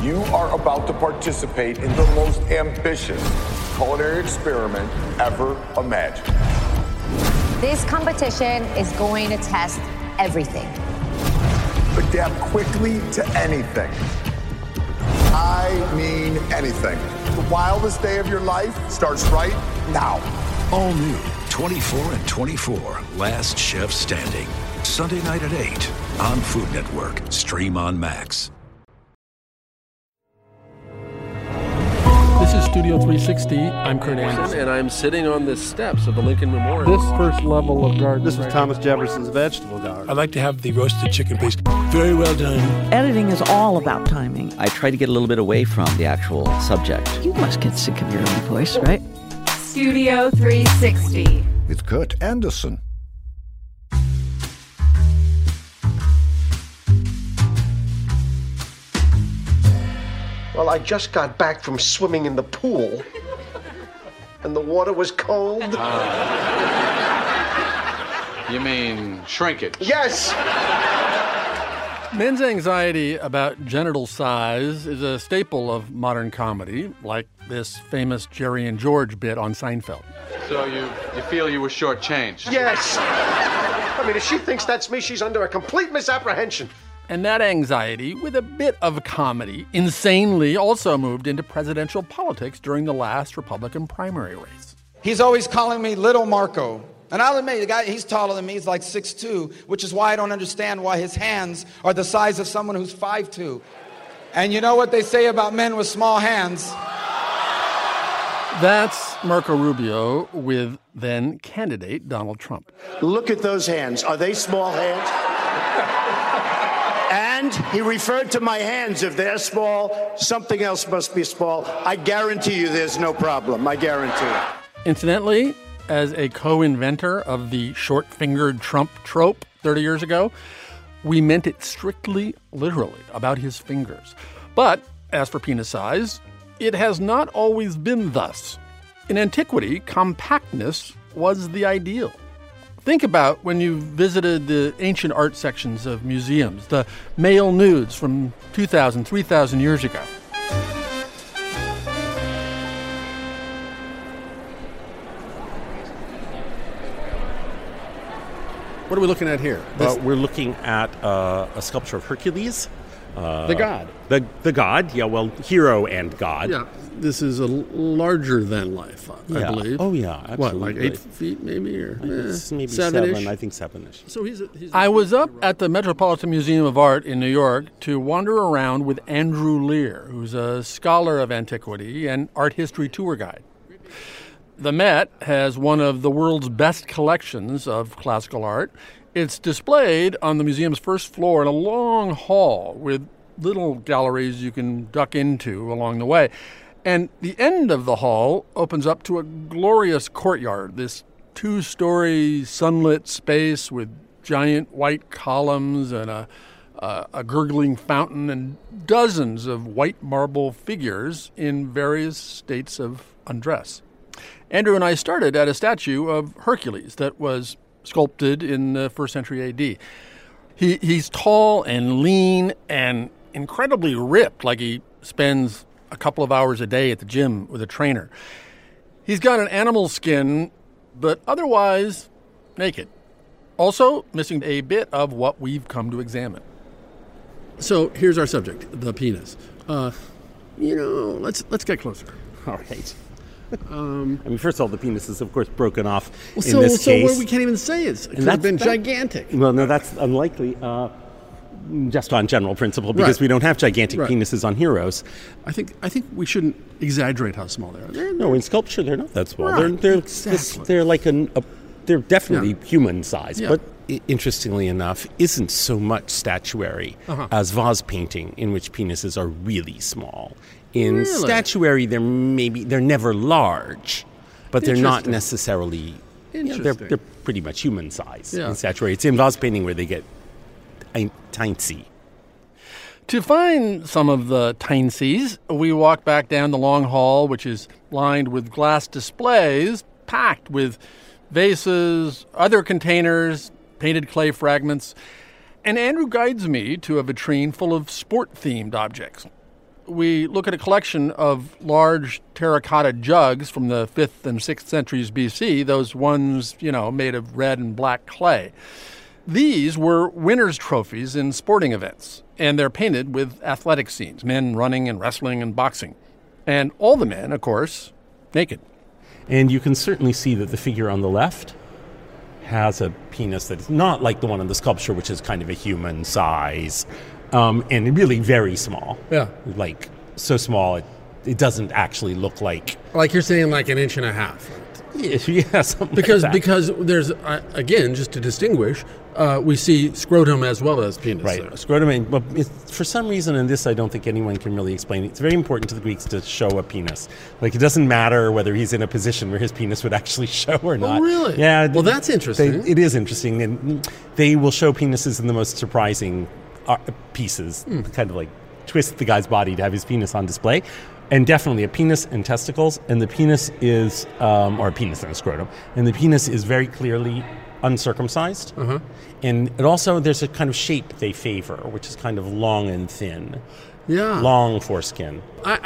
You are about to participate in the most ambitious culinary experiment ever imagined. This competition is going to test everything. Adapt quickly to anything. I mean anything. The wildest day of your life starts right now. All new 24 and 24, Last Chef Standing. Sunday night at 8 on Food Network. Stream on Max. This is Studio 360. I'm Kurt Anderson. And I'm sitting on the steps of the Lincoln Memorial. This first level of garden. This was Thomas Jefferson's vegetable garden. I'd like to have the roasted chicken, please. Very well done. Editing is all about timing. I try to get a little bit away from the actual subject. You must get sick of your own voice, right? Studio 360. With Kurt Anderson. Well, I just got back from swimming in the pool, and the water was cold. You mean shrinkage? Yes! Men's anxiety about genital size is a staple of modern comedy, like this famous Jerry and George bit on Seinfeld. So you feel you were shortchanged? Yes! I mean, if she thinks that's me, she's under a complete misapprehension. And that anxiety, with a bit of comedy, insanely also moved into presidential politics during the last Republican primary race. He's always calling me Little Marco. And I'll admit, the guy, he's taller than me. He's like 6'2", which is why I don't understand why his hands are the size of someone who's 5'2". And you know what they say about men with small hands? That's Marco Rubio with then-candidate Donald Trump. Look at those hands. Are they small hands? And he referred to my hands. If they're small, something else must be small. I guarantee you there's no problem. I guarantee it. Incidentally, as a co-inventor of the short-fingered Trump trope 30 years ago, we meant it strictly literally about his fingers. But as for penis size, it has not always been thus. In antiquity, compactness was the ideal. Think about when you visited the ancient art sections of museums, the male nudes from 2,000, 3,000 years ago. What are we looking at here? We're looking at a sculpture of Hercules. The god. The god, yeah, well, hero and god. Yeah, this is a larger than life, I believe. Oh, yeah, absolutely. What, like 8 feet maybe? Or maybe 7-ish? I think 7-ish. So I was up at the Metropolitan Museum of Art in New York to wander around with Andrew Lear, who's a scholar of antiquity and art history tour guide. The Met has one of the world's best collections of classical art. It's displayed on the museum's first floor in a long hall with little galleries you can duck into along the way. And the end of the hall opens up to a glorious courtyard, this 2-story sunlit space with giant white columns and a gurgling fountain and dozens of white marble figures in various states of undress. Andrew and I started at a statue of Hercules that was sculpted in the 1st century A.D. He's tall and lean and incredibly ripped, like he spends a couple of hours a day at the gym with a trainer. He's got an animal skin, but otherwise naked. Also missing a bit of what we've come to examine. So here's our subject, the penis. Let's get closer. All right. First of all, the penis is, of course, broken off in this case. So we can't even say it could have been gigantic. Well, no, that's unlikely, just on general principle, because we don't have gigantic penises on heroes. I think we shouldn't exaggerate how small they are. No, in sculpture, they're not that small. Right. They're like they're definitely human size, yeah. But interestingly enough, isn't so much statuary as vase painting, in which penises are really small. In statuary, they're never large, but they're not necessarily. They're pretty much human size in statuary. It's in vase painting where they get tiny. To find some of the tinesies, we walk back down the long hall, which is lined with glass displays packed with vases, other containers, painted clay fragments, and Andrew guides me to a vitrine full of sport-themed objects. we look at a collection of large terracotta jugs from the 5th and 6th centuries BC, those ones, made of red and black clay. These were winners' trophies in sporting events, and they're painted with athletic scenes, men running and wrestling and boxing. And all the men, of course, naked. And you can certainly see that the figure on the left has a penis that is not like the one in the sculpture, which is kind of a human size, and really very small. Yeah. Like, so small it doesn't actually look like... Like you're saying like an inch and a half. Yeah, something because like that. Because there's, again, just to distinguish, we see scrotum as well as penis. Right, there. scrotum, but for some reason, and this I don't think anyone can really explain, it's very important to the Greeks to show a penis. Like, it doesn't matter whether he's in a position where his penis would actually show or not. Oh, really? Yeah. Well, that's interesting. It is interesting, and they will show penises in the most surprising pieces, kind of like twist the guy's body to have his penis on display. And definitely a penis and testicles, and the penis is, or a penis and a scrotum, and the penis is very clearly uncircumcised. Uh-huh. And it also, there's a kind of shape they favor, which is kind of long and thin. Yeah. Long foreskin.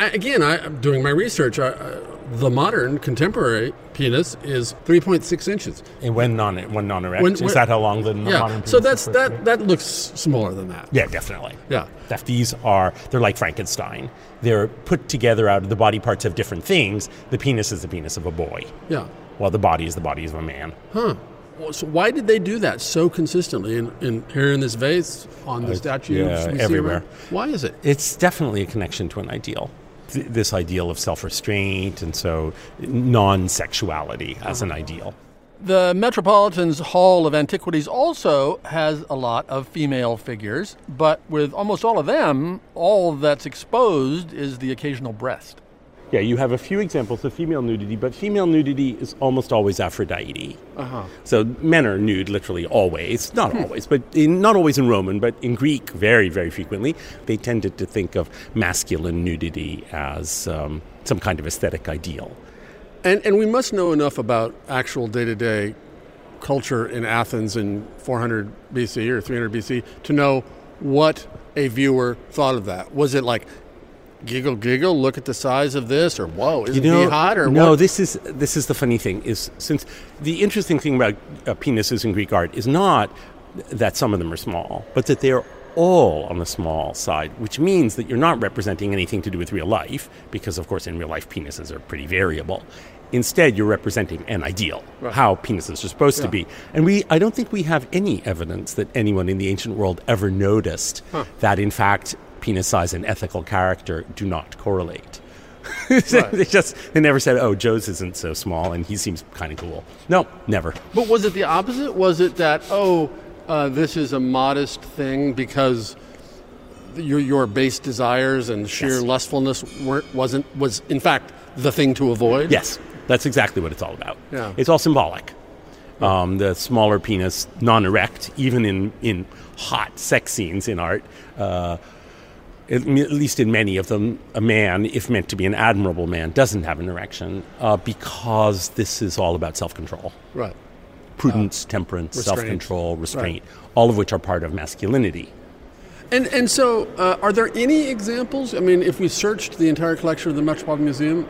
I'm doing my research. The modern contemporary penis is 3.6 inches. And when non-erect, is that how long the modern penis so is? that looks smaller than that. Yeah, definitely. Yeah. They're like Frankenstein. They're put together out of the body parts of different things. The penis is the penis of a boy. Yeah. While the body is the body of a man. Huh. So why did they do that so consistently? In here in this vase, on the statue, everywhere. Why is it? It's definitely a connection to an ideal. This ideal of self-restraint, and so non-sexuality as an ideal. The Metropolitan's Hall of Antiquities also has a lot of female figures, but with almost all of them, all that's exposed is the occasional breast. Yeah, you have a few examples of female nudity, but female nudity is almost always Aphrodite. Uh-huh. So men are nude literally always. Not always, but not always in Roman, but in Greek very, very frequently. They tended to think of masculine nudity as some kind of aesthetic ideal. And we must know enough about actual day-to-day culture in Athens in 400 BC or 300 BC to know what a viewer thought of that. Was it like, giggle, look at the size of this, or whoa, isn't he hot, or no, what? this is the funny thing, is since the interesting thing about penises in Greek art is not that some of them are small, but that they're all on the small side, which means that you're not representing anything to do with real life, because of course in real life penises are pretty variable. Instead, you're representing an ideal, how penises are supposed to be. And I don't think we have any evidence that anyone in the ancient world ever noticed that, in fact, penis size and ethical character do not correlate. They never said, oh, Joe's isn't so small and he seems kind of cool. No, never. But was it the opposite? Was it that, this is a modest thing because your base desires and sheer lustfulness was in fact the thing to avoid? Yes, that's exactly what it's all about. Yeah. It's all symbolic. The smaller penis, non-erect, even in hot sex scenes in art, at least in many of them, a man, if meant to be an admirable man, doesn't have an erection because this is all about self-control. Right. Prudence, temperance, self-control, restraint, all of which are part of masculinity. And so, are there any examples? I mean, if we searched the entire collection of the Metropolitan Museum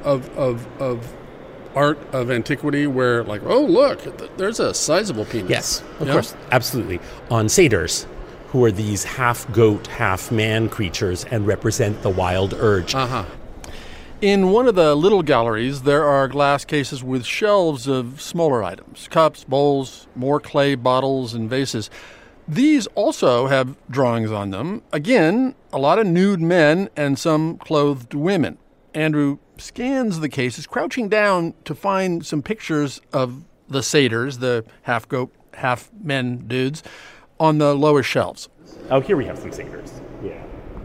of art of antiquity, where like, oh look, there's a sizable penis. Yes, of course, absolutely. On satyrs, who are these half-goat, half-man creatures and represent the wild urge. Uh-huh. In one of the little galleries, there are glass cases with shelves of smaller items, cups, bowls, more clay bottles and vases. These also have drawings on them. Again, a lot of nude men and some clothed women. Andrew scans the cases, crouching down to find some pictures of the satyrs, the half-goat, half-men dudes, on the lower shelves. Oh, here we have some satyrs. Yeah.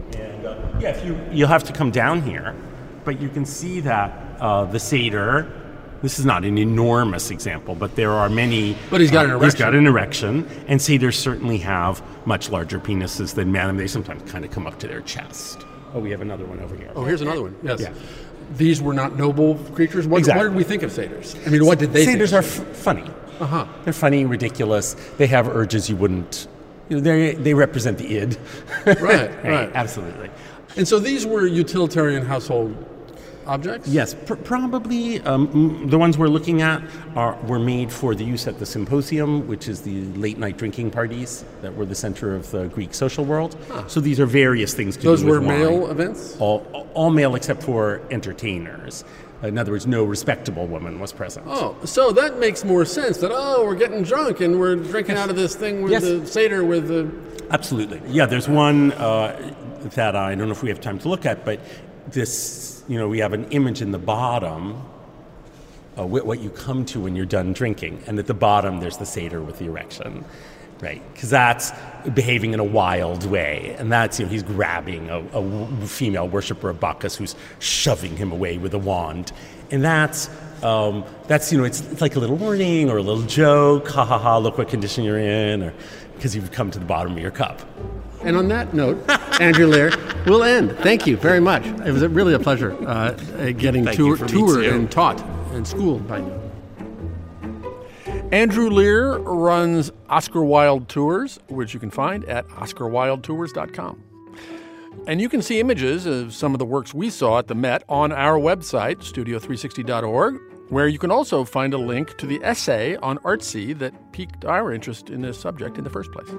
And you'll have to come down here, but you can see that the satyr, this is not an enormous example, but there are many. But he's got an erection. He's got an erection, and satyrs certainly have much larger penises than men, and they sometimes kind of come up to their chest. Oh, we have another one over here. Oh, here's another one. Yes. Yeah. These were not noble creatures? What did we think of satyrs? I mean, what did they think? Satyrs are funny. Uh-huh. They're funny, ridiculous. They have urges you wouldn't They represent the id. Right. Absolutely. And so these were utilitarian household objects? Yes, probably. The ones we're looking at were made for the use at the symposium, which is the late-night drinking parties that were the center of the Greek social world. Huh. So these are various things to do with wine. Those were male events? All male except for entertainers. In other words, no respectable woman was present. Oh, so that makes more sense that, we're getting drunk and we're drinking out of this thing with the Seder with the... Absolutely. Yeah, there's one that I don't know if we have time to look at, but this, we have an image in the bottom of what you come to when you're done drinking. And at the bottom, there's the Seder with the erection. Right, because that's behaving in a wild way, and that's he's grabbing a female worshiper of Bacchus who's shoving him away with a wand, and that's it's like a little warning or a little joke, ha ha ha, look what condition you're in, or because you've come to the bottom of your cup. And on that note, Andrew Lear, we'll end. Thank you very much. It was really a pleasure getting toured and taught and schooled by you. Andrew Lear runs Oscar Wilde Tours, which you can find at oscarwildetours.com. And you can see images of some of the works we saw at the Met on our website, studio360.org, where you can also find a link to the essay on Artsy that piqued our interest in this subject in the first place.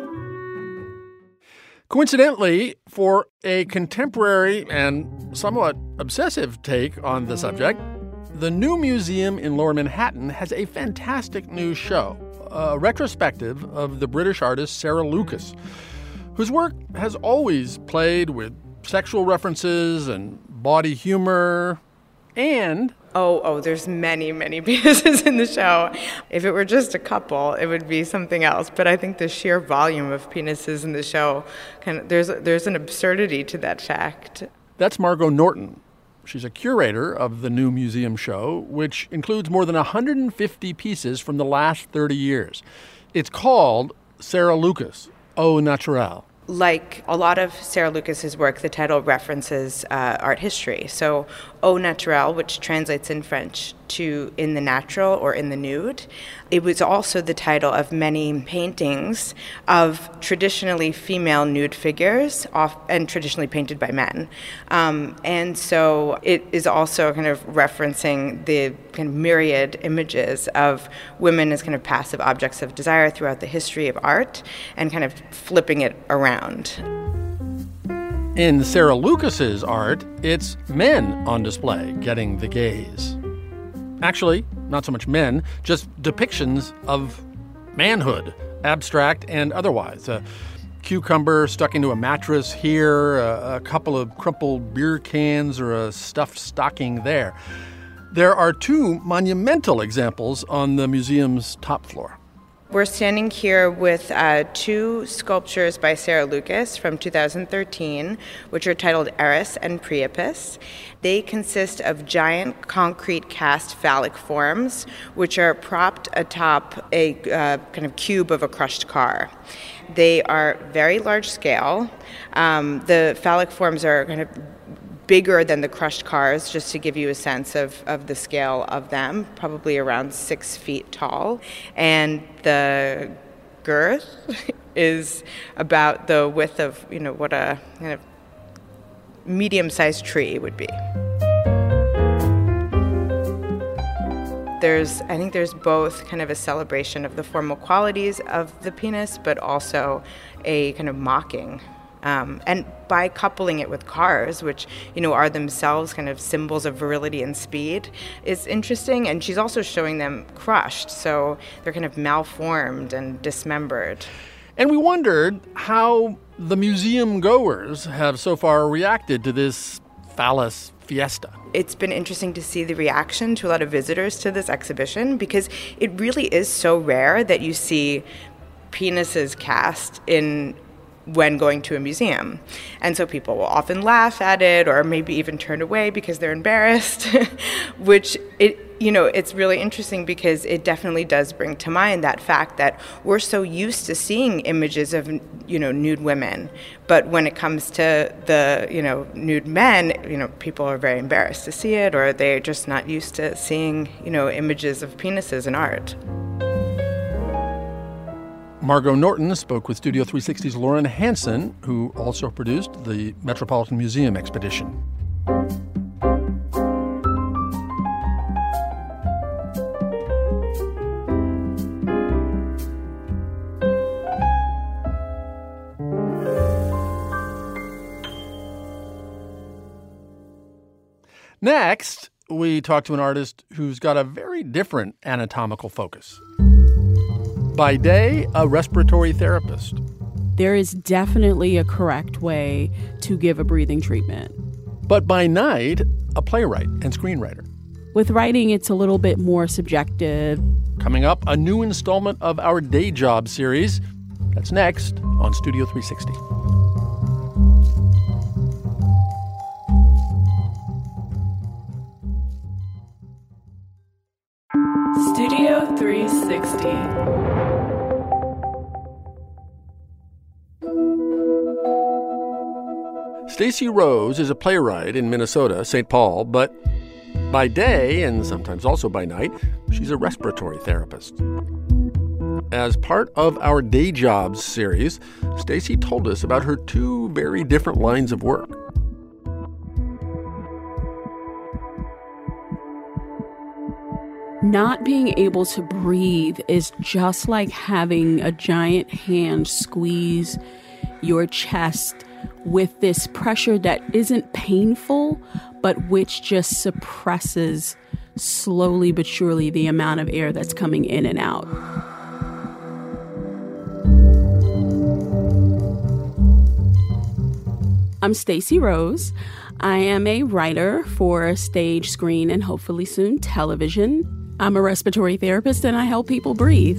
Coincidentally, for a contemporary and somewhat obsessive take on the subject, the New Museum in Lower Manhattan has a fantastic new show, a retrospective of the British artist Sarah Lucas, whose work has always played with sexual references and body humor and... Oh, there's many, many pieces in the show. If it were just a couple, it would be something else. But I think the sheer volume of penises in the show, there's an absurdity to that fact. That's Margot Norton. She's a curator of the New Museum show, which includes more than 150 pieces from the last 30 years. It's called Sarah Lucas, Au Naturel. Like a lot of Sarah Lucas's work, the title references art history. So Au Naturel, which translates in French to in the natural or in the nude. It was also the title of many paintings of traditionally female nude figures, and traditionally painted by men. And so it is also kind of referencing the kind of myriad images of women as kind of passive objects of desire throughout the history of art and kind of flipping it around. In Sarah Lucas's art, it's men on display getting the gaze. Actually, not so much men, just depictions of manhood, abstract and otherwise. A cucumber stuck into a mattress here, a couple of crumpled beer cans, or a stuffed stocking there. There are two monumental examples on the museum's top floor. We're standing here with two sculptures by Sarah Lucas from 2013, which are titled Eris and Priapus. They consist of giant concrete cast phallic forms, which are propped atop a kind of cube of a crushed car. They are very large scale. The phallic forms are kind of bigger than the crushed cars, just to give you a sense of the scale of them, probably around 6 feet tall. And the girth is about the width of, what a kind of medium-sized tree would be. I think there's both kind of a celebration of the formal qualities of the penis, but also a kind of mocking. And by coupling it with cars, which, are themselves kind of symbols of virility and speed, is interesting. And she's also showing them crushed, so they're kind of malformed and dismembered. And we wondered how the museum goers have so far reacted to this phallus fiesta. It's been interesting to see the reaction to a lot of visitors to this exhibition, because it really is so rare that you see penises cast when going to a museum. And so people will often laugh at it or maybe even turn away because they're embarrassed, which it's really interesting because it definitely does bring to mind that fact that we're so used to seeing images of, nude women. But when it comes to the, nude men, people are very embarrassed to see it, or they're just not used to seeing, images of penises in art. Margot Norton spoke with Studio 360's Lauren Hansen, who also produced the Metropolitan Museum expedition. Next, we talk to an artist who's got a very different anatomical focus. By day, a respiratory therapist. There is definitely a correct way to give a breathing treatment. But by night, a playwright and screenwriter. With writing, it's a little bit more subjective. Coming up, a new installment of our Day Job series. That's next on Studio 360. Studio 360. Stacey Rose is a playwright in Minnesota, St. Paul, but by day, and sometimes also by night, she's a respiratory therapist. As part of our Day Jobs series, Stacey told us about her two very different lines of work. Not being able to breathe is just like having a giant hand squeeze your chest with this pressure that isn't painful, but which just suppresses slowly but surely the amount of air that's coming in and out. I'm Stacey Rose. I am a writer for stage, screen, and hopefully soon television. I'm a respiratory therapist and I help people breathe.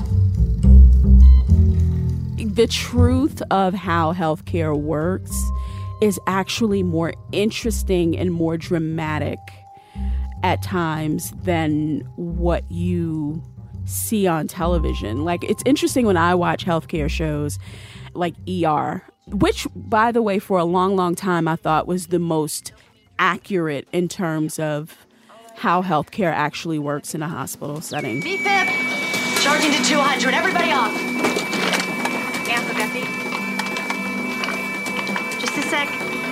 The truth of how healthcare works is actually more interesting and more dramatic at times than what you see on television. Like, it's interesting when I watch healthcare shows like ER, which, by the way, for a long, long time I thought was the most accurate in terms of how healthcare actually works in a hospital setting. BFib, charging to 200. Everybody off. Amp, just a sec.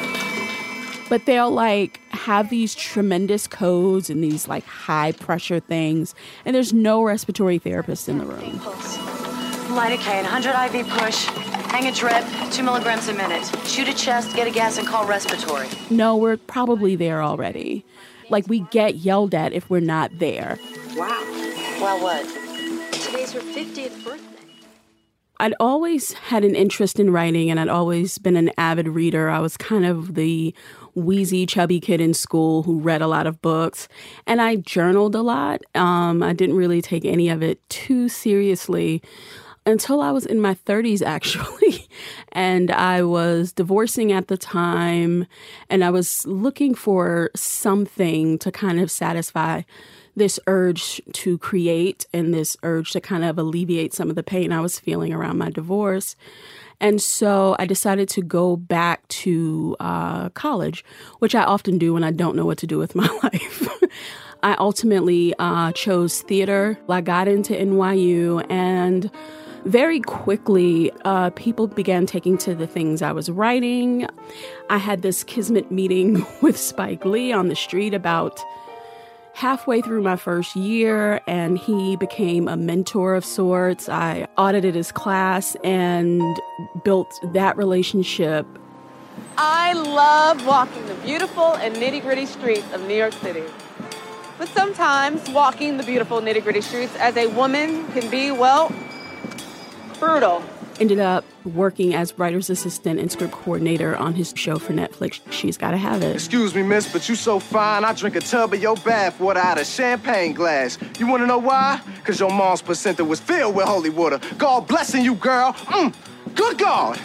But they'll like have these tremendous codes and these like high pressure things, and there's no respiratory therapist in the room. Lidocaine, 100 IV push, hang a drip, 2 milligrams a minute. Shoot a chest, get a gas, and call respiratory. No, we're probably there already. Like, we get yelled at if we're not there. Wow. Well, what? Today's her 50th birthday. I'd always had an interest in writing, and I'd always been an avid reader. I was kind of the wheezy, chubby kid in school who read a lot of books, and I journaled a lot. I didn't really take any of it too seriously until I was in my 30s, actually. And I was divorcing at the time, and I was looking for something to kind of satisfy this urge to create and this urge to kind of alleviate some of the pain I was feeling around my divorce. And so I decided to go back to college, which I often do when I don't know what to do with my life. I ultimately chose theater. I got into NYU, and very quickly, people began taking to the things I was writing. I had this kismet meeting with Spike Lee on the street about halfway through my first year, and he became a mentor of sorts. I audited his class and built that relationship. I love walking the beautiful and nitty-gritty streets of New York City. But sometimes walking the beautiful nitty-gritty streets as a woman can be, well, brutal. Ended up working as writer's assistant and script coordinator on his show for Netflix, She's Gotta Have It. Excuse me, miss, but you so fine, I drink a tub of your bath water out of champagne glass. You wanna know why? Cause your mom's placenta was filled with holy water. God blessing you, girl. Good God.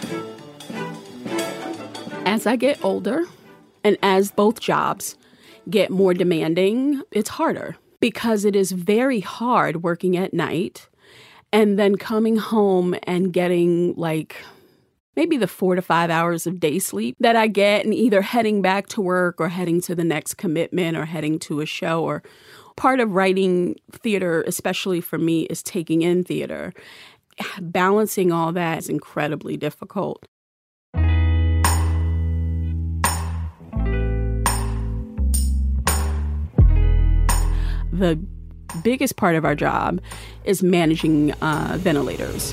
As I get older, and as both jobs get more demanding, it's harder because it is very hard working at night and then coming home and getting like maybe the 4 to 5 hours of day sleep that I get, and either heading back to work or heading to the next commitment or heading to a show. Or part of writing theater, especially for me, is taking in theater. balancing all that is incredibly difficult. The biggest part of our job is managing ventilators.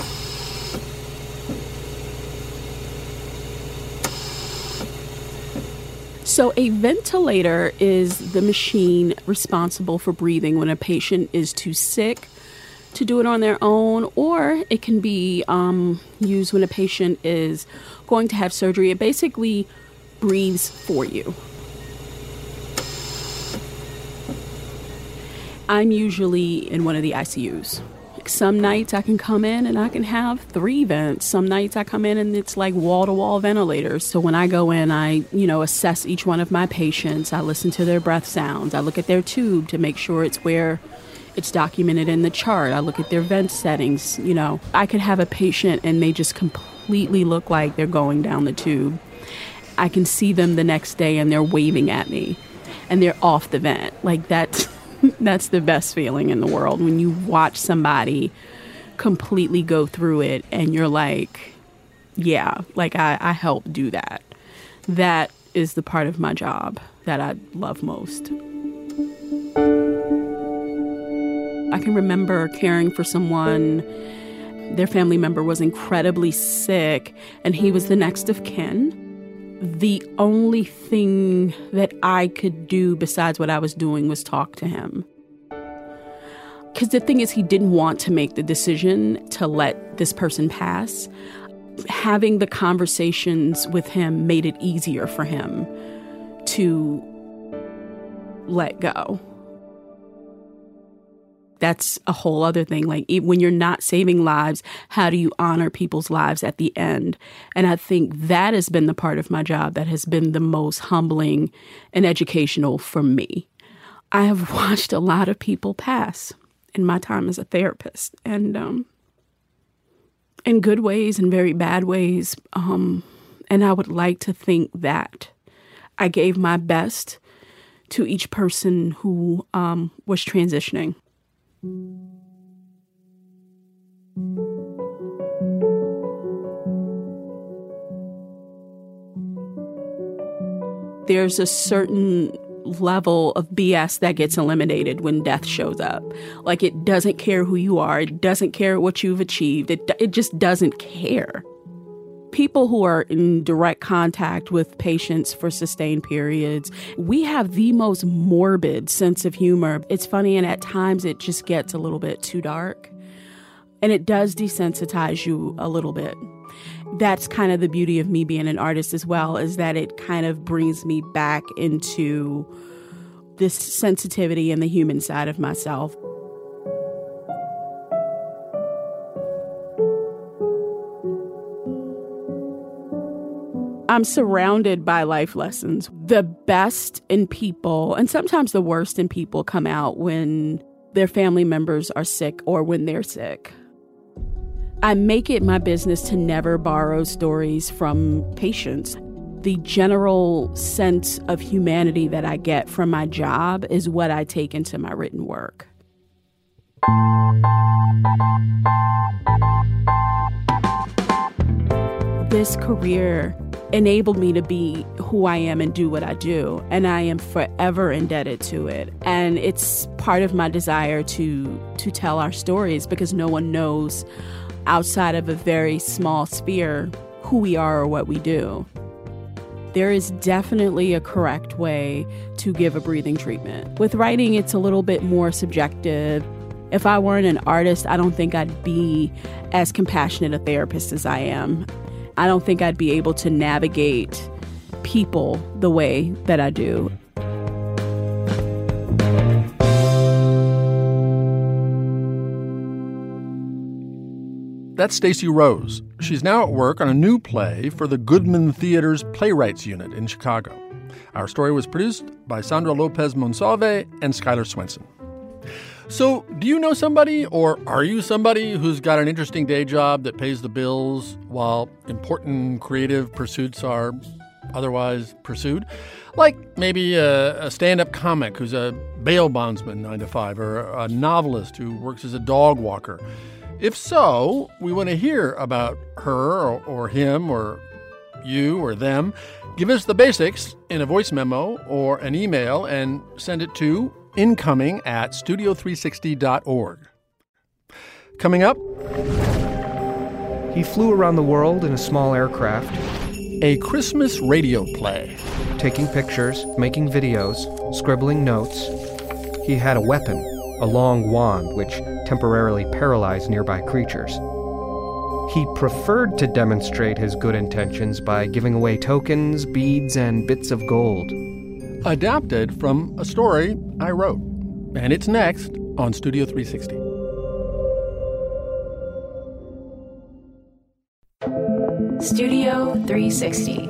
So a ventilator is the machine responsible for breathing when a patient is too sick to do it on their own, or it can be used when a patient is going to have surgery. It basically breathes for you. I'm usually in one of the ICUs. Some nights I can come in and I can have 3 vents. Some nights I come in and it's like wall-to-wall ventilators. So when I go in, I, assess each one of my patients. I listen to their breath sounds. I look at their tube to make sure it's where it's documented in the chart. I look at their vent settings. I could have a patient and they just completely look like they're going down the tube. I can see them the next day and they're waving at me and they're off the vent. Like that's the best feeling in the world, when you watch somebody completely go through it and you're like, yeah, like I helped do that. That is the part of my job that I love most. I can remember caring for someone. Their family member was incredibly sick and he was the next of kin. The only thing that I could do besides what I was doing was talk to him. Because the thing is, he didn't want to make the decision to let this person pass. Having the conversations with him made it easier for him to let go. That's a whole other thing. Like, when you're not saving lives, how do you honor people's lives at the end? And I think that has been the part of my job that has been the most humbling and educational for me. I have watched a lot of people pass in my time as a therapist, and in good ways and very bad ways. And I would like to think that I gave my best to each person who was transitioning. There's a certain level of BS that gets eliminated when death shows up. Like, it doesn't care who you are. It doesn't care what you've achieved. It just doesn't care. People who are in direct contact with patients for sustained periods, we have the most morbid sense of humor. It's funny, and at times it just gets a little bit too dark. And it does desensitize you a little bit. That's kind of the beauty of me being an artist as well, is that it kind of brings me back into this sensitivity and the human side of myself. I'm surrounded by life lessons. The best in people, and sometimes the worst in people, come out when their family members are sick or when they're sick. I make it my business to never borrow stories from patients. The general sense of humanity that I get from my job is what I take into my written work. This career enabled me to be who I am and do what I do, and I am forever indebted to it. And it's part of my desire to tell our stories, because no one knows outside of a very small sphere who we are or what we do. There is definitely a correct way to give a breathing treatment. With writing, it's a little bit more subjective. If I weren't an artist, I don't think I'd be as compassionate a therapist as I am. I don't think I'd be able to navigate people the way that I do. That's Stacey Rose. She's now at work on a new play for the Goodman Theater's Playwrights Unit in Chicago. Our story was produced by Sandra Lopez Monsalve and Skylar Swenson. So, do you know somebody, or are you somebody who's got an interesting day job that pays the bills while important creative pursuits are otherwise pursued? Like maybe a stand-up comic who's a bail bondsman 9 to 5, or a novelist who works as a dog walker. If so, we want to hear about her or him or you or them. Give us the basics in a voice memo or an email and send it to incoming@studio360.org. Coming up, he flew around the world in a small aircraft. A Christmas radio play. Taking pictures, making videos, scribbling notes. He had a weapon, a long wand which temporarily paralyzed nearby creatures. He preferred to demonstrate his good intentions by giving away tokens, beads, and bits of gold. Adapted from a story I wrote. And it's next on Studio 360. Studio 360.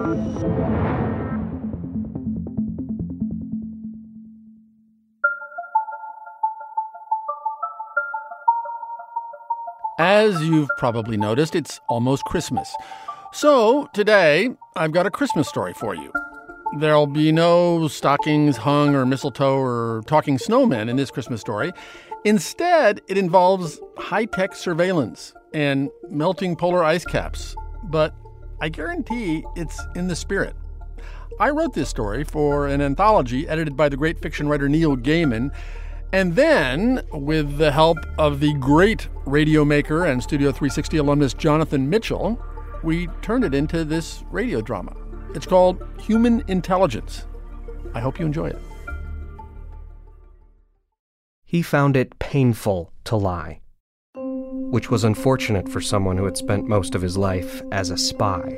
As you've probably noticed, it's almost Christmas. So today, I've got a Christmas story for you. There'll be no stockings hung or mistletoe or talking snowmen in this Christmas story. Instead, it involves high-tech surveillance and melting polar ice caps. But I guarantee it's in the spirit. I wrote this story for an anthology edited by the great fiction writer Neil Gaiman. And then, with the help of the great radio maker and Studio 360 alumnus Jonathan Mitchell, we turned it into this radio drama. It's called Human Intelligence. I hope you enjoy it. He found it painful to lie, which was unfortunate for someone who had spent most of his life as a spy.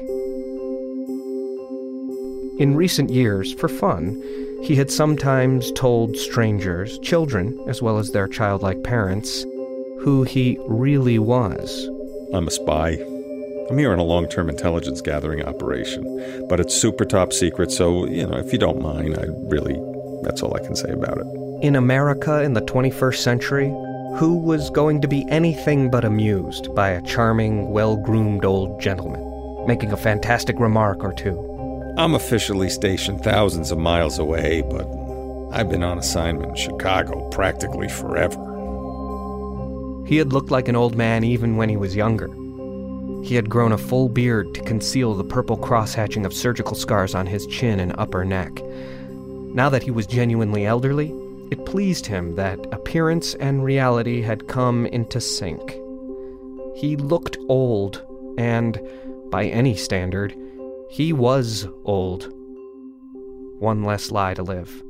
In recent years, for fun, he had sometimes told strangers, children, as well as their childlike parents, who he really was. I'm a spy. I'm here on a long-term intelligence gathering operation, but it's super top secret, so, if you don't mind, that's all I can say about it. In America in the 21st century, who was going to be anything but amused by a charming, well-groomed old gentleman, making a fantastic remark or two? I'm officially stationed thousands of miles away, but I've been on assignment in Chicago practically forever. He had looked like an old man even when he was younger. He had grown a full beard to conceal the purple cross-hatching of surgical scars on his chin and upper neck. Now that he was genuinely elderly, it pleased him that appearance and reality had come into sync. He looked old, and, by any standard, he was old. One less lie to live.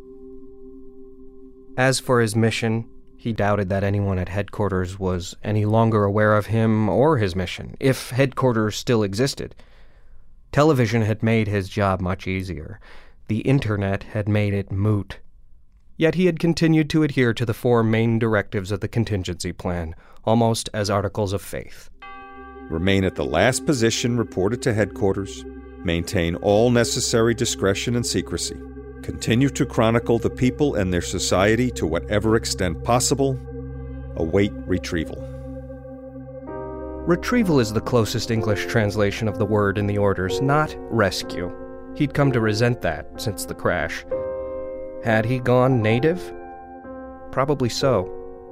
As for his mission, he doubted that anyone at headquarters was any longer aware of him or his mission, if headquarters still existed. Television had made his job much easier. The internet had made it moot. Yet he had continued to adhere to the 4 main directives of the contingency plan, almost as articles of faith. Remain at the last position reported to headquarters. Maintain all necessary discretion and secrecy. Continue to chronicle the people and their society to whatever extent possible. Await retrieval. Retrieval is the closest English translation of the word in the orders, not rescue. He'd come to resent that since the crash. Had he gone native? Probably so.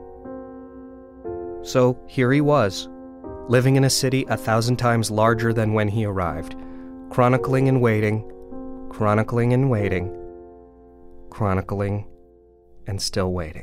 So here he was, living in a city 1,000 times larger than when he arrived, chronicling and waiting, chronicling and waiting, chronicling and still waiting.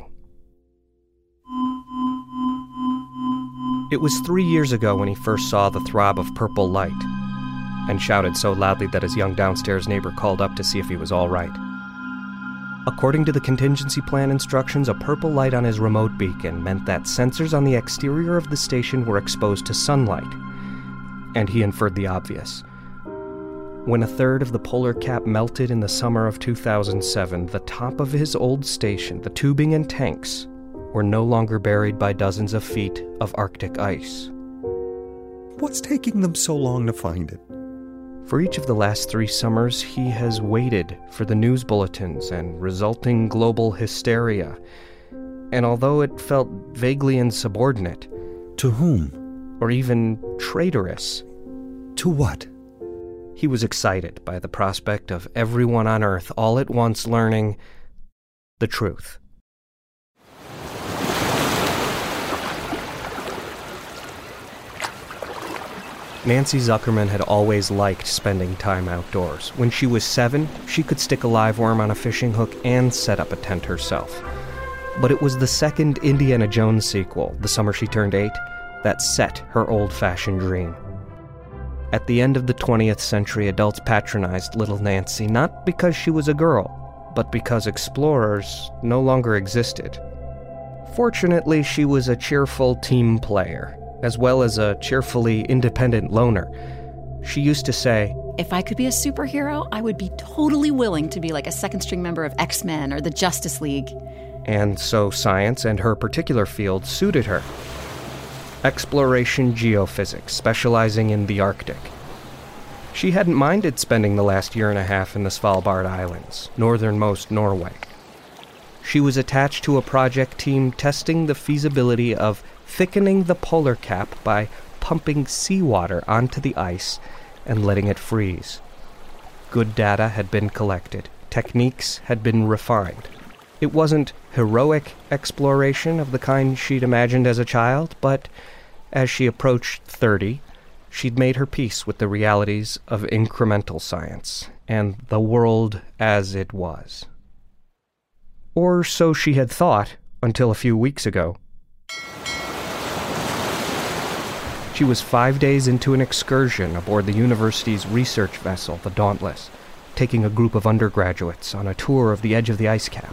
It was 3 years ago when he first saw the throb of purple light and shouted so loudly that his young downstairs neighbor called up to see if he was all right. According to the contingency plan instructions, a purple light on his remote beacon meant that sensors on the exterior of the station were exposed to sunlight, and he inferred the obvious. When 1/3 of the polar cap melted in the summer of 2007, the top of his old station, the tubing and tanks, were no longer buried by dozens of feet of Arctic ice. What's taking them so long to find it? For each of the last 3 summers, he has waited for the news bulletins and resulting global hysteria. And although it felt vaguely insubordinate... To whom? Or even traitorous. To what? He was excited by the prospect of everyone on Earth all at once learning the truth. Nancy Zuckerman had always liked spending time outdoors. When she was 7, she could stick a live worm on a fishing hook and set up a tent herself. But it was the second Indiana Jones sequel, the summer she turned 8, that set her old-fashioned dream. At the end of the 20th century, adults patronized little Nancy, not because she was a girl, but because explorers no longer existed. Fortunately, she was a cheerful team player, as well as a cheerfully independent loner. She used to say, "If I could be a superhero, I would be totally willing to be like a second-string member of X-Men or the Justice League." And so science and her particular field suited her. Exploration geophysics, specializing in the Arctic. She hadn't minded spending the last year and a half in the Svalbard Islands, northernmost Norway. She was attached to a project team testing the feasibility of thickening the polar cap by pumping seawater onto the ice and letting it freeze. Good data had been collected. Techniques had been refined. It wasn't heroic exploration of the kind she'd imagined as a child, but as she approached 30, she'd made her peace with the realities of incremental science and the world as it was. Or so she had thought until a few weeks ago. She was 5 days into an excursion aboard the university's research vessel, the Dauntless, taking a group of undergraduates on a tour of the edge of the ice cap.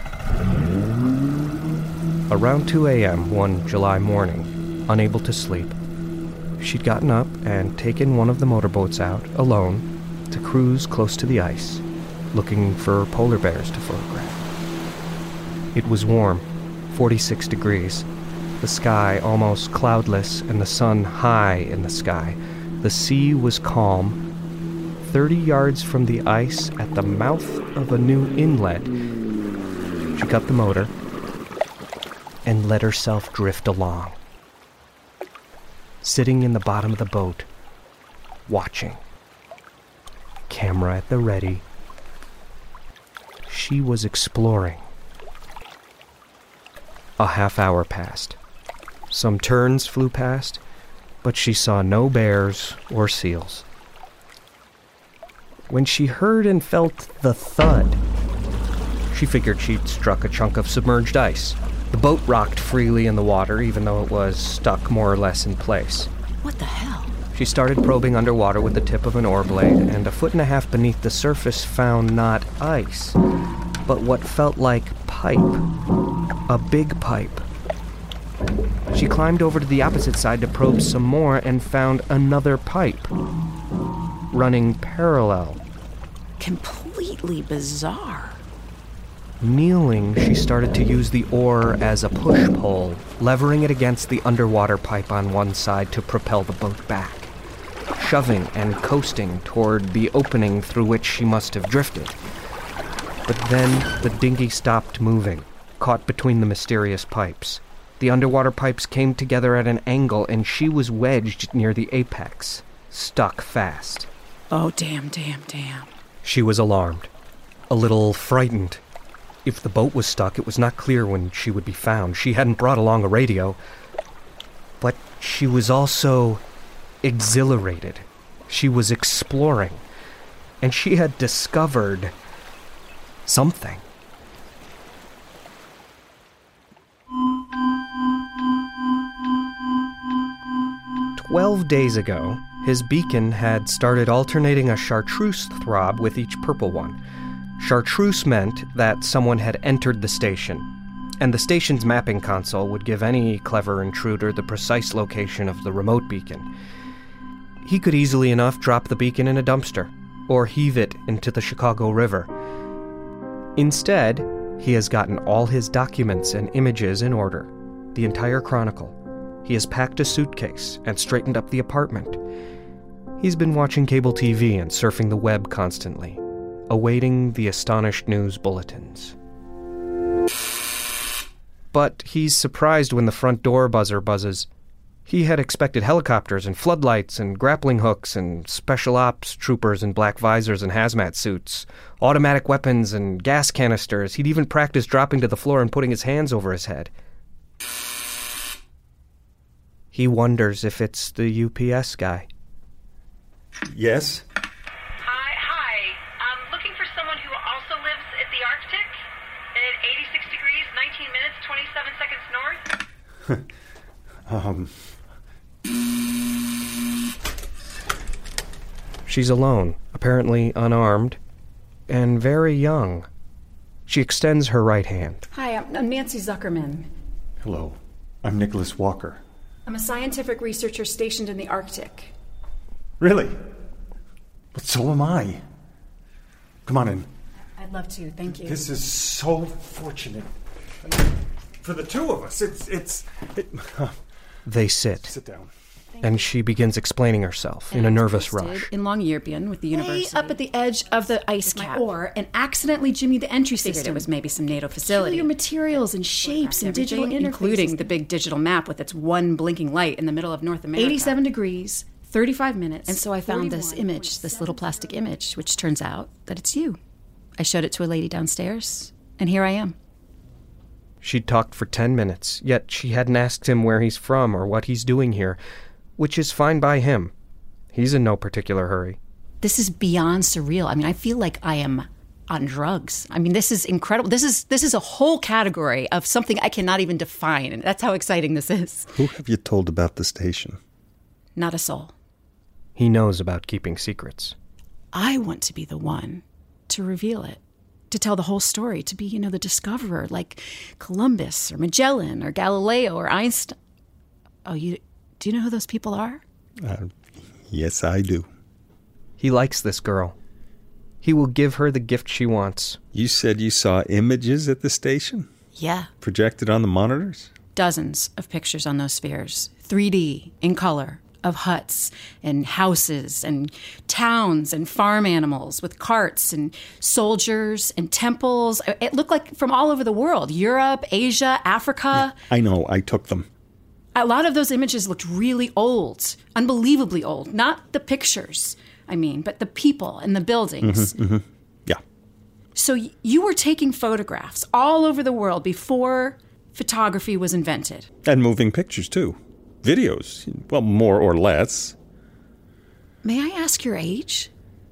Around 2 a.m. one July morning, unable to sleep, she'd gotten up and taken one of the motorboats out, alone, to cruise close to the ice, looking for polar bears to photograph. It was warm, 46 degrees. The sky almost cloudless and the sun high in the sky. The sea was calm. 30 yards from the ice at the mouth of a new inlet, she cut the motor and let herself drift along. Sitting in the bottom of the boat, watching. Camera at the ready. She was exploring. A half hour passed. Some terns flew past, but she saw no bears or seals. When she heard and felt the thud, she figured she'd struck a chunk of submerged ice. The boat rocked freely in the water, even though it was stuck more or less in place. What the hell? She started probing underwater with the tip of an oar blade, and 1.5 feet beneath the surface found not ice, but what felt like pipe. A big pipe. She climbed over to the opposite side to probe some more and found another pipe, running parallel. Completely bizarre. Kneeling, she started to use the oar as a push-pole, levering it against the underwater pipe on one side to propel the boat back, shoving and coasting toward the opening through which she must have drifted. But then the dinghy stopped moving, caught between the mysterious pipes. The underwater pipes came together at an angle, and she was wedged near the apex, stuck fast. Oh, damn. She was alarmed, a little frightened. If the boat was stuck, it was not clear when she would be found. She hadn't brought along a radio. But she was also exhilarated. She was exploring. And she had discovered something. "12 days ago, his beacon had started alternating a chartreuse throb with each purple one. Chartreuse meant that someone had entered the station, and the station's mapping console would give any clever intruder the precise location of the remote beacon. He could easily enough drop the beacon in a dumpster, or heave it into the Chicago River. Instead, he has gotten all his documents and images in order, the entire chronicle. He has packed a suitcase and straightened up the apartment. He's been watching cable TV and surfing the web constantly, awaiting the astonished news bulletins. But he's surprised when the front door buzzer buzzes. He had expected helicopters and floodlights and grappling hooks and special ops troopers in black visors and hazmat suits, automatic weapons and gas canisters. He'd even practiced dropping to the floor and putting his hands over his head. He wonders if it's the UPS guy. Yes? Hi. I'm looking for someone who also lives at the Arctic at 86 degrees, 19 minutes, 27 seconds north. She's alone, apparently unarmed, and very young. She extends her right hand. Hi, I'm Nancy Zuckerman. Hello. I'm Nicholas Walker. I'm a scientific researcher stationed in the Arctic. Really? But so am I. Come on in. I'd love to, thank you. This is so fortunate. For the two of us, They sit. Sit down. And she begins explaining herself in a nervous rush. In Longyearbyen with the university. Way up at the edge of the ice cap. And accidentally jimmied the entry system. It was maybe some NATO facility. Peculiar materials and shapes and digital interfaces. Including the big digital map with its one blinking light in the middle of North America. 87 degrees, 35 minutes. And so I found this image, this little plastic image, which turns out that it's you. I showed it to a lady downstairs, and here I am. She'd talked for 10 minutes, yet she hadn't asked him where he's from or what he's doing here, which is fine by him. He's in no particular hurry. This is beyond surreal. I mean, I feel like I am on drugs. I mean, this is incredible. This is a whole category of something I cannot even define, and that's how exciting this is. Who have you told about the station? Not a soul. He knows about keeping secrets. I want to be the one to reveal it, to tell the whole story, to be, the discoverer, like Columbus or Magellan or Galileo or Einstein. Oh, do you know who those people are? Yes, I do. He likes this girl. He will give her the gift she wants. You said you saw images at the station? Yeah. Projected on the monitors? Dozens of pictures on those spheres, 3D, in color, of huts and houses and towns and farm animals with carts and soldiers and temples. It looked like from all over the world, Europe, Asia, Africa. Yeah, I know, I took them. A lot of those images looked really old, unbelievably old. Not the pictures, but the people and the buildings. Yeah. So you were taking photographs all over the world before photography was invented. And moving pictures, too. Videos, well, more or less. May I ask your age?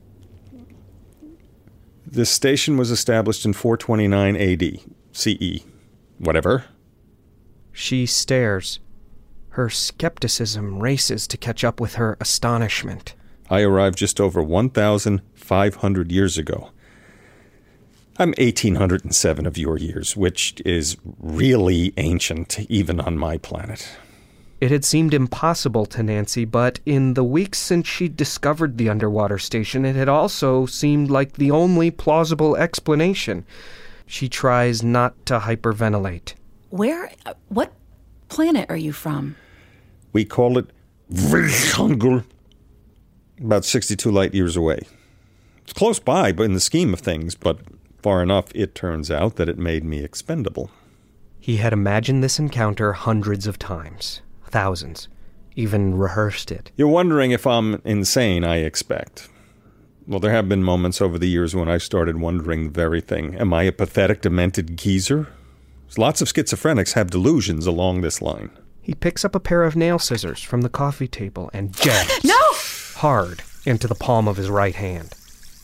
This station was established in 429 AD, CE, whatever. She stares. Her skepticism races to catch up with her astonishment. I arrived just over 1,500 years ago. I'm 1,807 of your years, which is really ancient, even on my planet. It had seemed impossible to Nancy, but in the weeks since she'd discovered the underwater station, it had also seemed like the only plausible explanation. She tries not to hyperventilate. What planet are you from? We call it Vrishangul, about 62 light years away. It's close by, but in the scheme of things, but far enough, it turns out, that it made me expendable. He had imagined this encounter hundreds of times. Thousands. Even rehearsed it. You're wondering if I'm insane, I expect. Well, there have been moments over the years when I've started wondering the very thing. Am I a pathetic, demented geezer? Lots of schizophrenics have delusions along this line. He picks up a pair of nail scissors from the coffee table and jabs hard into the palm of his right hand.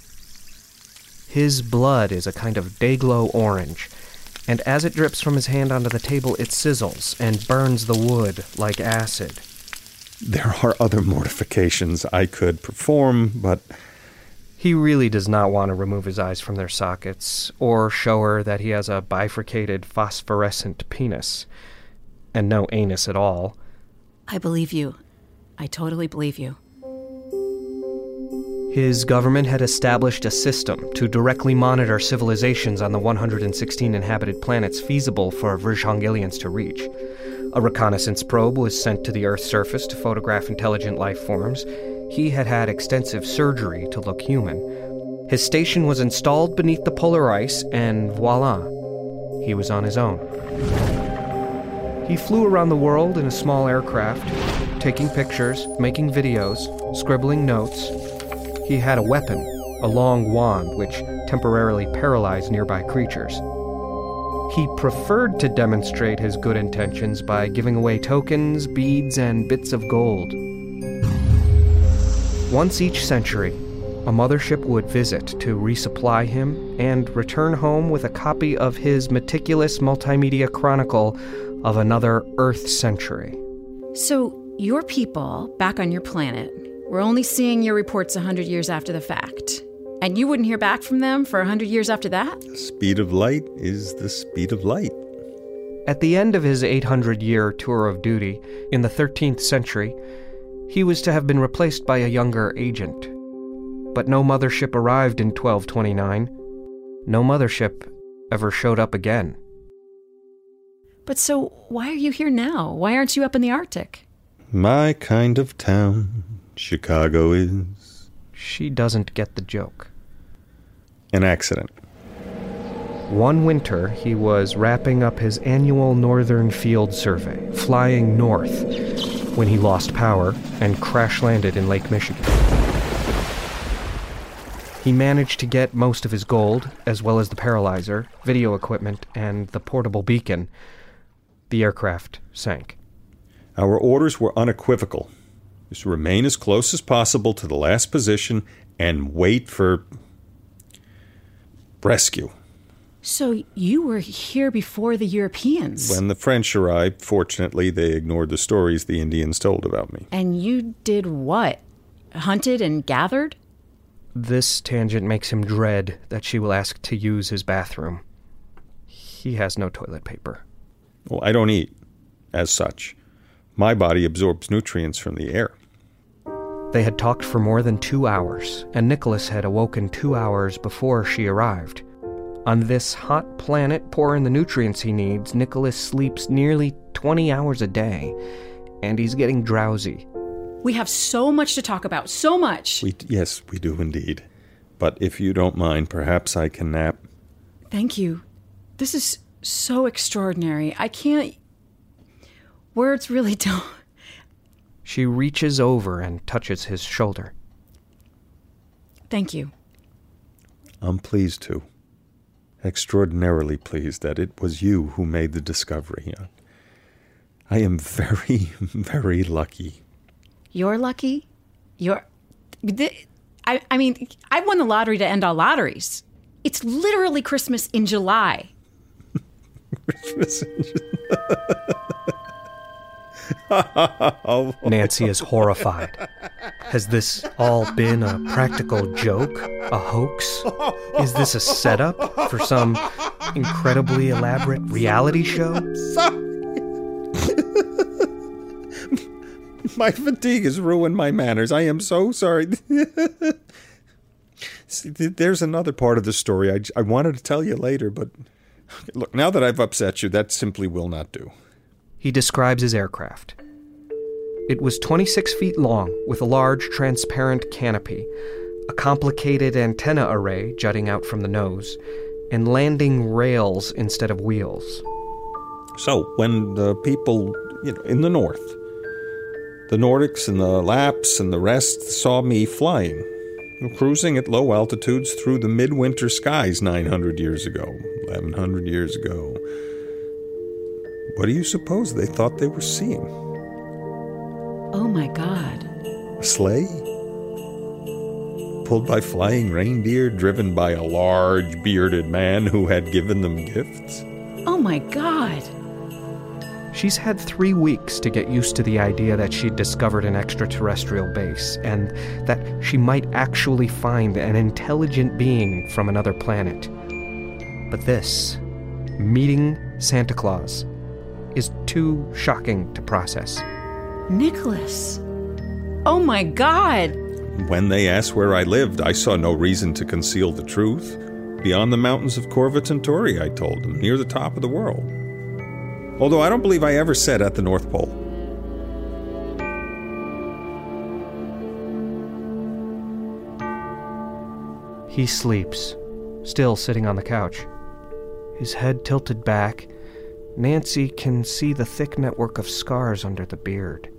His blood is a kind of day-glow orange, and as it drips from his hand onto the table, it sizzles and burns the wood like acid. There are other mortifications I could perform, but... He really does not want to remove his eyes from their sockets, or show her that he has a bifurcated phosphorescent penis. And no anus at all. I believe you. I totally believe you. His government had established a system to directly monitor civilizations on the 116 inhabited planets feasible for Vrishangilians to reach. A reconnaissance probe was sent to the Earth's surface to photograph intelligent life forms. He had had extensive surgery to look human. His station was installed beneath the polar ice, and voila, he was on his own. He flew around the world in a small aircraft, taking pictures, making videos, scribbling notes. He had a weapon, a long wand, which temporarily paralyzed nearby creatures. He preferred to demonstrate his good intentions by giving away tokens, beads, and bits of gold. Once each century, a mothership would visit to resupply him and return home with a copy of his meticulous multimedia chronicle of another Earth century. So, your people, back on your planet, were only seeing your reports 100 years after the fact. And you wouldn't hear back from them for 100 years after that? The speed of light is the speed of light. At the end of his 800-year tour of duty, in the 13th century, he was to have been replaced by a younger agent. But no mothership arrived in 1229. No mothership ever showed up again. But so, why are you here now? Why aren't you up in the Arctic? My kind of town, Chicago is. She doesn't get the joke. An accident. One winter, he was wrapping up his annual Northern Field Survey, flying north, when he lost power and crash-landed in Lake Michigan. He managed to get most of his gold, as well as the paralyzer, video equipment, and the portable beacon. The aircraft sank. Our orders were unequivocal. Just remain as close as possible to the last position and wait for rescue. So you were here before the Europeans? When the French arrived, fortunately, they ignored the stories the Indians told about me. And you did what? Hunted and gathered? This tangent makes him dread that she will ask to use his bathroom. He has no toilet paper. Well, I don't eat, as such. My body absorbs nutrients from the air. They had talked for more than 2 hours, and Nicholas had awoken 2 hours before she arrived. On this hot planet poor in the nutrients he needs, Nicholas sleeps nearly 20 hours a day, and he's getting drowsy. We have so much to talk about, so much. Yes, we do indeed. But if you don't mind, perhaps I can nap. Thank you. This is so extraordinary. I can't... Words really don't... She reaches over and touches his shoulder. Thank you. I'm pleased to. Extraordinarily pleased that it was you who made the discovery. I am very, very lucky. You're lucky? I mean, I won the lottery to end all lotteries. It's literally Christmas in July. Christmas in Nancy is horrified. Has this all been a practical joke? A hoax? Is this a setup for some incredibly elaborate reality show? My fatigue has ruined my manners. I am so sorry. See, there's another part of the story I wanted to tell you later, but look, now that I've upset you, that simply will not do. He describes his aircraft. It was 26 feet long, with a large, transparent canopy, a complicated antenna array jutting out from the nose, and landing rails instead of wheels. So, when the people, in the north, the Nordics and the Lapps and the rest saw me flying, cruising at low altitudes through the midwinter skies 900 years ago, 1100 years ago, what do you suppose they thought they were seeing? Oh my God. A sleigh? Pulled by flying reindeer, driven by a large bearded man who had given them gifts? Oh my God. She's had 3 weeks to get used to the idea that she'd discovered an extraterrestrial base, and that she might actually find an intelligent being from another planet. But this, meeting Santa Claus, is too shocking to process. Nicholas. Oh my God. When they asked where I lived, I saw no reason to conceal the truth. Beyond the mountains of Corva Centauri, I told them, near the top of the world. Although I don't believe I ever said at the North Pole. He sleeps, still sitting on the couch. His head tilted back, Nancy can see the thick network of scars under the beard.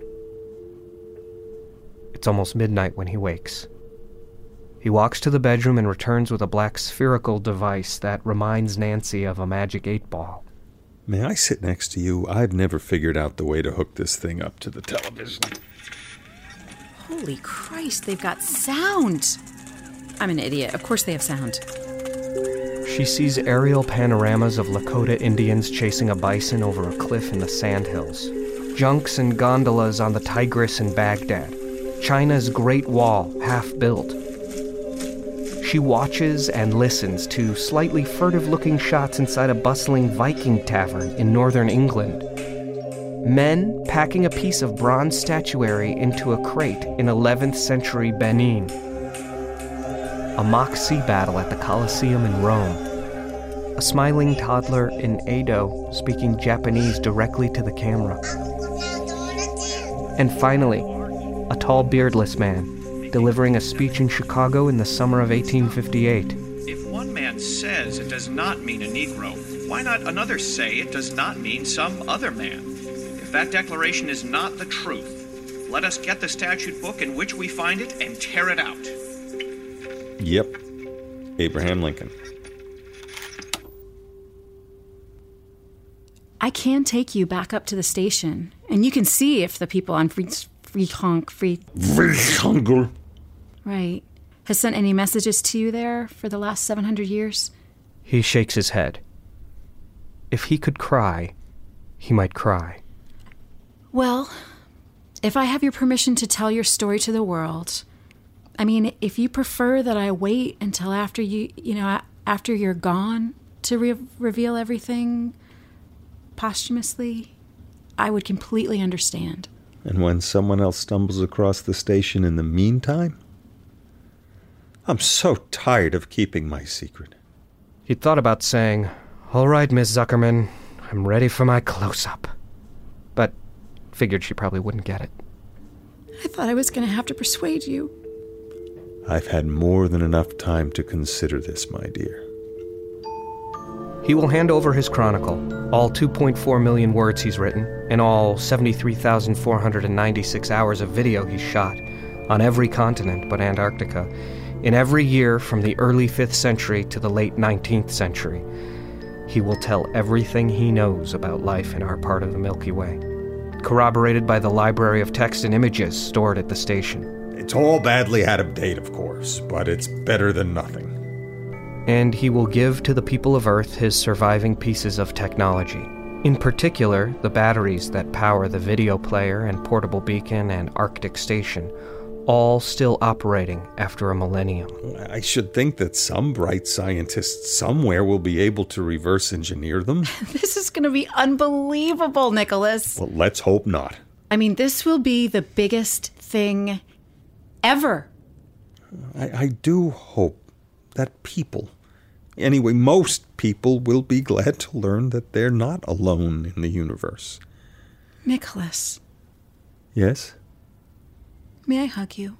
It's almost midnight when he wakes. He walks to the bedroom and returns with a black spherical device that reminds Nancy of a magic 8-ball. May I sit next to you? I've never figured out the way to hook this thing up to the television. Holy Christ, they've got sound. I'm an idiot. Of course they have sound. She sees aerial panoramas of Lakota Indians chasing a bison over a cliff in the Sandhills. Junks and gondolas on the Tigris in Baghdad. China's Great Wall, half built. She watches and listens to slightly furtive-looking shots inside a bustling Viking tavern in northern England. Men packing a piece of bronze statuary into a crate in 11th century Benin. A mock sea battle at the Colosseum in Rome. A smiling toddler in Edo speaking Japanese directly to the camera. And finally, a tall beardless man delivering a speech in Chicago in the summer of 1858. If one man says it does not mean a Negro, why not another say it does not mean some other man? If that declaration is not the truth, let us get the statute book in which we find it and tear it out. Yep. Abraham Lincoln. I can take you back up to the station, and you can see if the people on Friedhunger. Right. Has sent any messages to you there for the last 700 years? He shakes his head. If he could cry, he might cry. Well, if I have your permission to tell your story to the world, I mean, if you prefer that I wait until after after you're gone to reveal everything posthumously, I would completely understand. And when someone else stumbles across the station in the meantime? I'm so tired of keeping my secret. He'd thought about saying, "All right, Miss Zuckerman, I'm ready for my close-up." But figured she probably wouldn't get it. I thought I was going to have to persuade you. I've had more than enough time to consider this, my dear. He will hand over his chronicle, all 2.4 million words he's written, and all 73,496 hours of video he's shot, on every continent but Antarctica, in every year from the early 5th century to the late 19th century. He will tell everything he knows about life in our part of the Milky Way, corroborated by the library of text and images stored at the station. It's all badly out of date, of course, but it's better than nothing. And he will give to the people of Earth his surviving pieces of technology. In particular, the batteries that power the video player and portable beacon and Arctic station, all still operating after a millennium. I should think that some bright scientist somewhere will be able to reverse engineer them. This is going to be unbelievable, Nicholas. Well, let's hope not. I mean, this will be the biggest thing ever. I do hope that people, anyway, most people, will be glad to learn that they're not alone in the universe. Nicholas. Yes? May I hug you?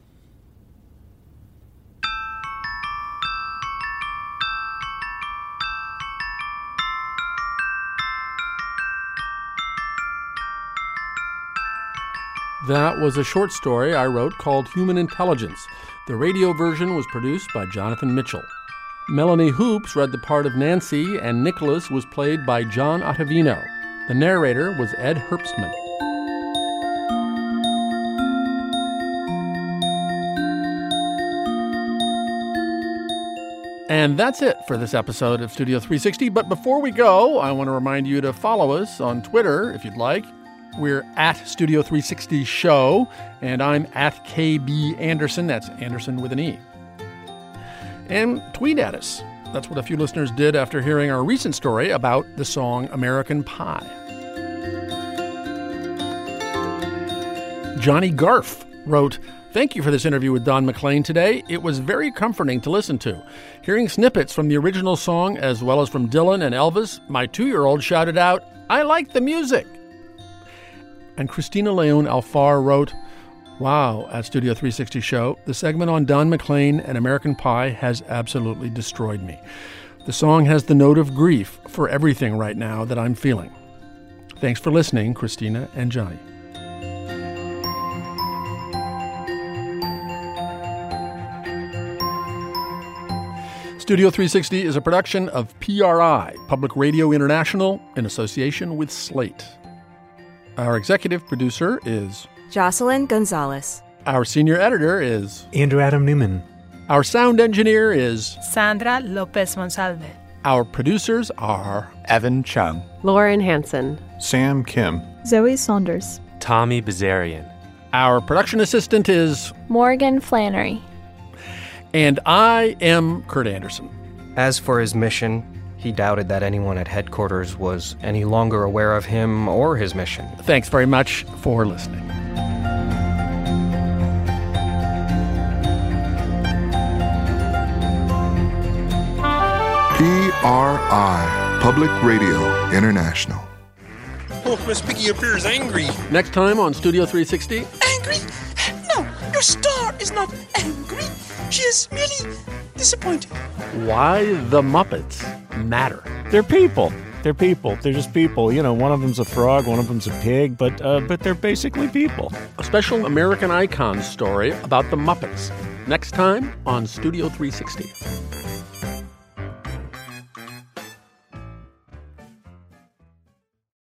That was a short story I wrote called Human Intelligence. The radio version was produced by Jonathan Mitchell. Melanie Hoops read the part of Nancy, and Nicholas was played by John Ottavino. The narrator was Ed Herbstman. And that's it for this episode of Studio 360. But before we go, I want to remind you to follow us on Twitter if you'd like. We're at Studio 360 Show, and I'm at KB Anderson. That's Anderson with an E. And tweet at us. That's what a few listeners did after hearing our recent story about the song American Pie. Johnny Garf wrote, "Thank you for this interview with Don McLean today. It was very comforting to listen to. Hearing snippets from the original song as well as from Dylan and Elvis, my 2-year-old shouted out, 'I like the music!' And Christina Leon Alfar wrote, 'Wow, at Studio 360 Show, the segment on Don McLean and American Pie has absolutely destroyed me. The song has the note of grief for everything right now that I'm feeling.' Thanks for listening, Christina and Johnny." Studio 360 is a production of PRI, Public Radio International, in association with Slate. Our executive producer is Jocelyn Gonzalez. Our senior editor is Andrew Adam Newman. Our sound engineer is Sandra Lopez Monsalve. Our producers are Evan Chung, Lauren Hansen, Sam Kim, Zoe Saunders, Tommy Bazarian. Our production assistant is Morgan Flannery. And I am Kurt Anderson. As for his mission, he doubted that anyone at headquarters was any longer aware of him or his mission. Thanks very much for listening. PRI, Public Radio International. Oh, Miss Piggy appears angry. Next time on Studio 360. Angry? No, your star is not angry. She is merely disappointed. Why the Muppets matter. They're people. They're people. They're just people. You know, one of them's a frog, one of them's a pig, but they're basically people. A special American Icon story about the Muppets. Next time on Studio 360.